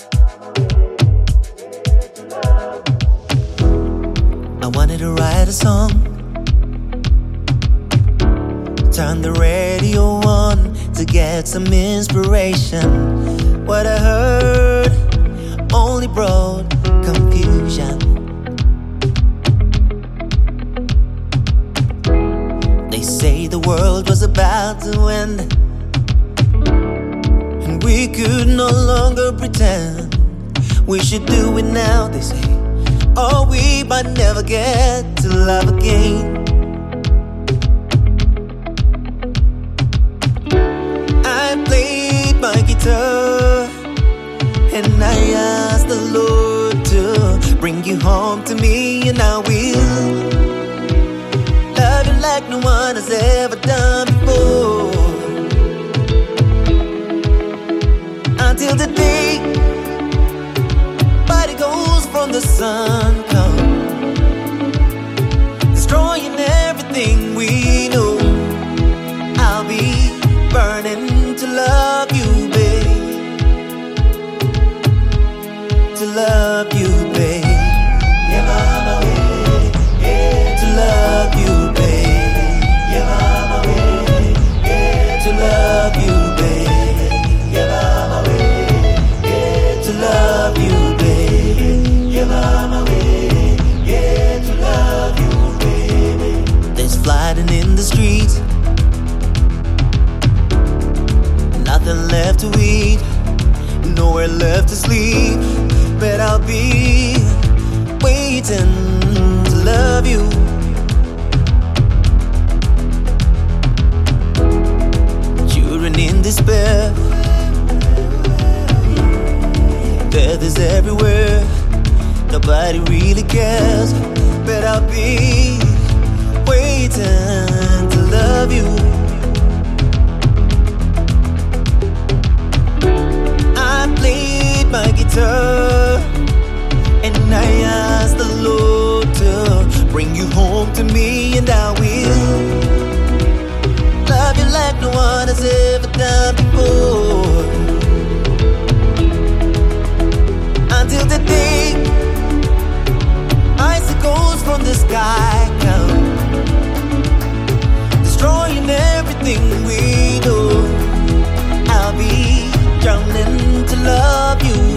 I wanted to write a song, turn the radio on to get some inspiration. What I heard only brought confusion. They say the world was about to end, and we could no longer pretend. We should do it now, they say, or we might never get to love again. I played my guitar and I asked the Lord to bring you home to me, and I will love you like no one has ever done before, until the day body goes from the sun comes, destroying everything we know. I'll be burning to love you, babe, to love you, babe. Yeah, mama, yeah, to love you, babe. Yeah, mama, yeah, to love you, babe. Yeah, mama, yeah, to love you, babe. Yeah, mama, yeah, to love you, baby. There's flooding in the streets, nothing left to eat, nowhere left to sleep, but I'll be waiting to love you. Children in despair, death is everywhere, nobody really cares, but I'll be waiting to love you. I played my guitar and I asked the Lord to bring you home to me, and I will love you like no one has ever done before, until the day icicles from the sky come, destroying everything we know. I'll be drowning to love you,